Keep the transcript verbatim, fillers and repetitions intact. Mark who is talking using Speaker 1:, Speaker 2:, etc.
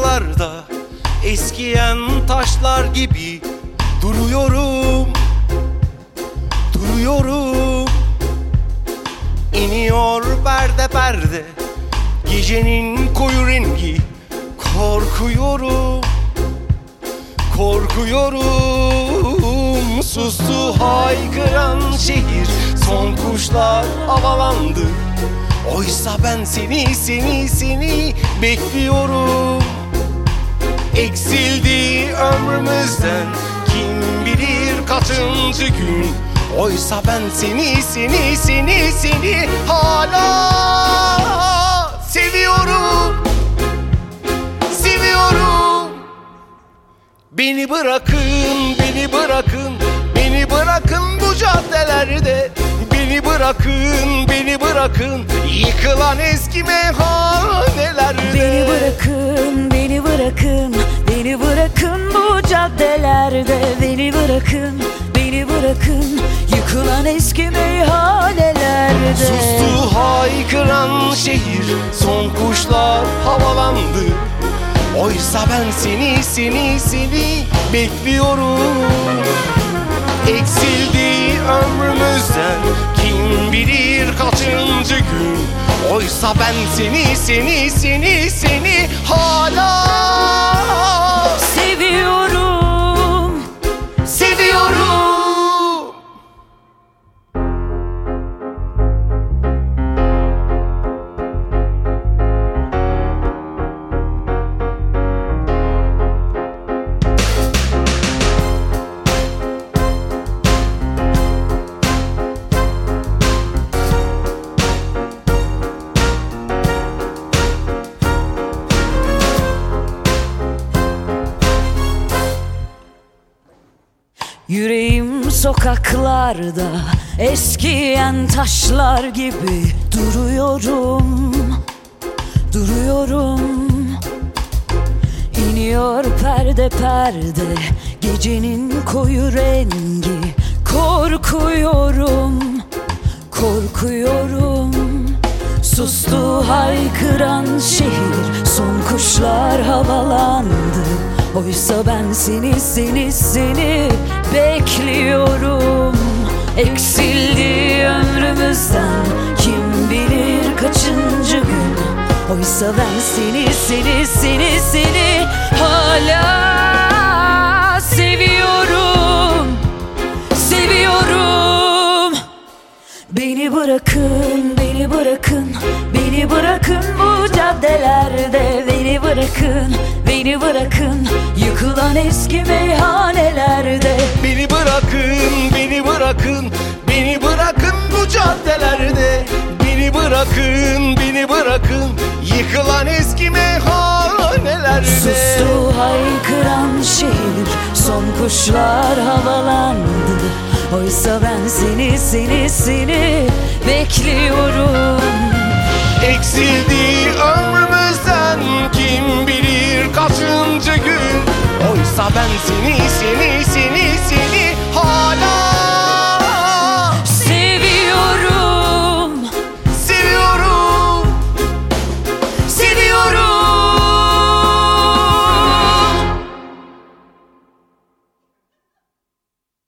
Speaker 1: sokaklarda eskiyen taşlar gibi duruyorum, duruyorum. İniyor perde perde gecenin koyu rengi. Korkuyorum, korkuyorum. Sustu haykıran şehir, son kuşlar havalandı. Oysa ben seni, seni, seni bekliyorum. Eksildi ömrümüzden kim bilir kaçıncı gün. Oysa ben seni, seni, seni, seni hala seviyorum, seviyorum. Beni bırakın, beni bırakın, beni bırakın bu caddelerde. Beni bırakın, beni bırakın yıkılan eski meyhanelerde.
Speaker 2: Beni bırakın, beni bırakın, beni bırakın bu caddelerde. Beni bırakın, beni bırakın yıkılan eski meyhanelerde.
Speaker 1: Sustu haykıran şehir, son kuşlar havalandı. Oysa ben seni, seni, seni bekliyorum. Eksildi ömrümüzden kim bilir kaçıncı gün. Oysa ben seni, seni, seni, seni hala
Speaker 2: seviyorum,
Speaker 1: seviyorum.
Speaker 2: yüreğim sokaklarda eskiyen taşlar gibi duruyorum, duruyorum. İniyor perde perde gecenin koyu rengi. Korkuyorum, korkuyorum. Sustu haykıran şehir, son kuşlar havalandı. Oysa ben seni, seni, seni bekliyorum. Eksildi ömrümüzden kim bilir kaçıncı gün. Oysa ben seni, seni, seni, seni hala seviyorum, seviyorum. Beni bırakın, beni bırakın, beni bırakın bu caddelerde. Beni bırakın, beni bırakın yıkılan eski meyhanelerde.
Speaker 1: Beni bırakın, beni bırakın, beni bırakın bu caddelerde. Beni bırakın, beni bırakın yıkılan eski meyhanelerde.
Speaker 2: Sustu haykıran şehir, son kuşlar havalandı. Oysa ben seni, seni, seni bekliyorum.
Speaker 1: Eksildi ömrümüzden kim bilir kaçıncı gün. Oysa ben seni, seni, seni, seni